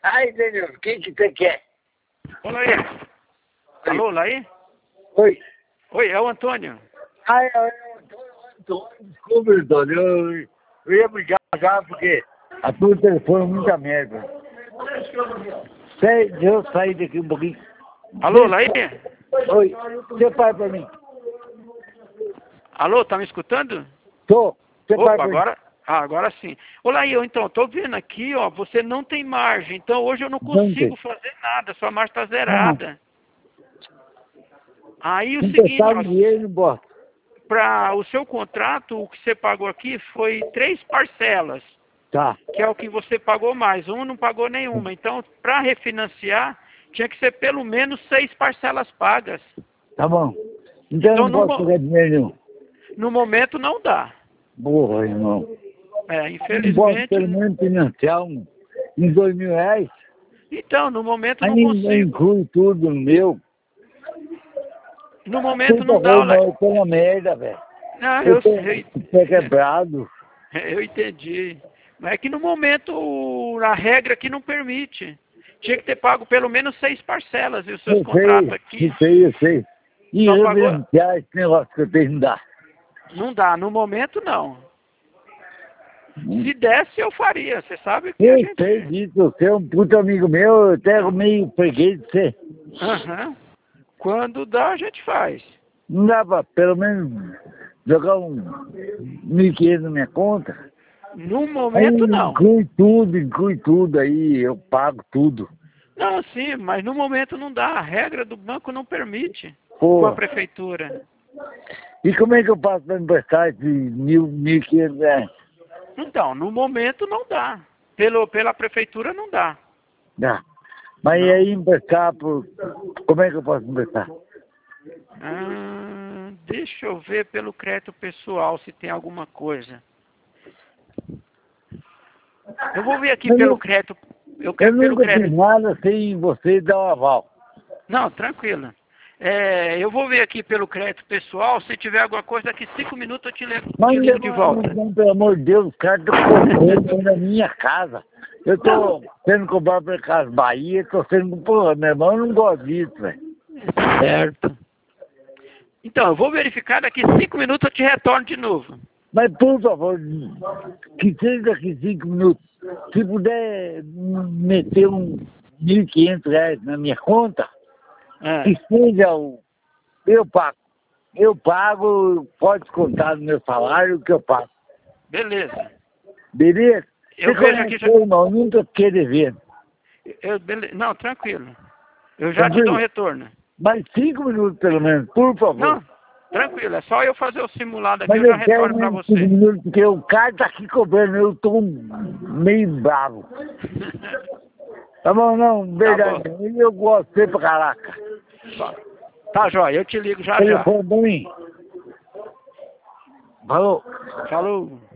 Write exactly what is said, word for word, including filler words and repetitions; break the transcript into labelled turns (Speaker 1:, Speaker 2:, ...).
Speaker 1: Ai, Daniel, o que que você quer?
Speaker 2: Ô, Laí. Alô, Laí?
Speaker 1: Oi.
Speaker 2: Oi, é o Antônio.
Speaker 1: Ai, eu, eu, desculpa, Antônio, eu, eu ia brigar já porque a tua telefone é muita merda. Sei, deixa eu sair daqui um pouquinho.
Speaker 2: Alô, Laí?
Speaker 1: Oi, você pai pra mim.
Speaker 2: Alô, tá me escutando?
Speaker 1: Tô, você pai
Speaker 2: Opa,
Speaker 1: pra mim.
Speaker 2: agora, ah, agora sim. Ô, Laí, eu então, tô vendo aqui, ó, você não tem margem, então hoje eu não
Speaker 1: Não tem.
Speaker 2: consigo fazer nada, sua margem tá
Speaker 1: Não,
Speaker 2: zerada. Aí o seguinte,
Speaker 1: emprestar
Speaker 2: ó,
Speaker 1: dinheiro não bota.
Speaker 2: para o seu contrato, o que você pagou aqui foi três parcelas,
Speaker 1: Tá,
Speaker 2: que é o que você pagou mais. Um não pagou nenhuma. Então, para refinanciar, tinha que ser pelo menos seis parcelas pagas.
Speaker 1: tá bom. Então eu
Speaker 2: Então,
Speaker 1: não
Speaker 2: no,
Speaker 1: posso
Speaker 2: mo-
Speaker 1: pegar dinheiro nenhum.
Speaker 2: no momento, não dá.
Speaker 1: Porra, irmão.
Speaker 2: É,
Speaker 1: Não posso
Speaker 2: infelizmente.
Speaker 1: pelo menos financiar um, uns dois mil reais.
Speaker 2: Então, no momento, não
Speaker 1: Ainda
Speaker 2: consigo.
Speaker 1: inclui tudo no meu.
Speaker 2: No momento,
Speaker 1: Puta
Speaker 2: não dá.
Speaker 1: coisa,
Speaker 2: Olha.
Speaker 1: não, eu tô na merda, velho.
Speaker 2: Ah,
Speaker 1: Eu
Speaker 2: eu
Speaker 1: tô
Speaker 2: sei.
Speaker 1: com o pé quebrado.
Speaker 2: Eu entendi. Mas é que no momento, o- a regra aqui não permite. Tinha que ter pago pelo menos seis parcelas. E os seus
Speaker 1: Eu
Speaker 2: contratos
Speaker 1: sei,
Speaker 2: aqui
Speaker 1: eu sei, eu sei. E
Speaker 2: só pagou.
Speaker 1: reverenciar esse negócio que eu tenho que dar.
Speaker 2: Não dá, no momento não. Se desse, eu faria. Você sabe que a
Speaker 1: Eu sei
Speaker 2: gente.
Speaker 1: disso, você é um puto amigo meu, eu até meio freguês de você.
Speaker 2: Aham. Quando dá, a gente faz.
Speaker 1: Não dá pra pelo menos jogar um mil e quinhentos na minha conta?
Speaker 2: No
Speaker 1: Aí
Speaker 2: momento, não.
Speaker 1: inclui tudo, inclui tudo aí, eu pago tudo.
Speaker 2: Não, sim, mas no momento não dá. A regra do banco não permite. Com a
Speaker 1: Pô,
Speaker 2: prefeitura.
Speaker 1: e como é que eu faço para emprestar esses mil, mil e quinhentos reais?
Speaker 2: Então, no momento não dá. Pelo, pela prefeitura não dá.
Speaker 1: Dá. Mas e
Speaker 2: Não.
Speaker 1: aí emprestar, por... como é que eu posso emprestar?
Speaker 2: Ah, deixa eu ver pelo crédito pessoal se tem alguma coisa. Eu vou ver aqui
Speaker 1: Eu,
Speaker 2: pelo
Speaker 1: nu-
Speaker 2: crédito. Eu
Speaker 1: eu
Speaker 2: quero pelo
Speaker 1: nunca fiz
Speaker 2: crédito.
Speaker 1: nada sem você dar o aval.
Speaker 2: Não, tranquilo. É, eu vou ver aqui pelo crédito pessoal. Se tiver alguma coisa, daqui cinco minutos eu te ligo,
Speaker 1: Mas
Speaker 2: te
Speaker 1: não
Speaker 2: ligo de
Speaker 1: demora
Speaker 2: volta.
Speaker 1: muito, não, pelo amor de Deus, os caras estão cobrando na minha casa. Eu tô sendo cobrado pela Casa Bahia, tô sendo, porra, meu irmão, eu não gosto disso, velho.
Speaker 2: Certo. Então, eu vou verificar. Daqui cinco minutos eu te retorno de novo.
Speaker 1: Mas, por favor, que seja daqui cinco minutos, se puder meter um mil e quinhentos reais na minha conta,
Speaker 2: Ah,
Speaker 1: que seja o... Eu pago. Eu pago, pode contar no meu salário o que eu pago.
Speaker 2: beleza.
Speaker 1: Beleza?
Speaker 2: Eu
Speaker 1: Você
Speaker 2: vejo
Speaker 1: conhece
Speaker 2: aqui já.
Speaker 1: eu, irmão, nunca fiquei devendo.
Speaker 2: Eu, bele- Não, tranquilo. Eu já te dou um
Speaker 1: Tranquilo?
Speaker 2: retorno.
Speaker 1: Mais cinco minutos, pelo menos, por favor.
Speaker 2: Não, tranquilo. É só eu fazer o simulado aqui,
Speaker 1: Mas
Speaker 2: eu já
Speaker 1: eu quero
Speaker 2: retorno para
Speaker 1: menos cinco
Speaker 2: você.
Speaker 1: minutos, porque o cara tá aqui cobrando, eu tô meio bravo. Tá bom, não,
Speaker 2: Tá
Speaker 1: verdade,
Speaker 2: bom.
Speaker 1: eu gosto de você pra caraca.
Speaker 2: Tá, jóia. Eu te ligo já já.
Speaker 1: Telefone pra mim. Falou.
Speaker 2: Falou.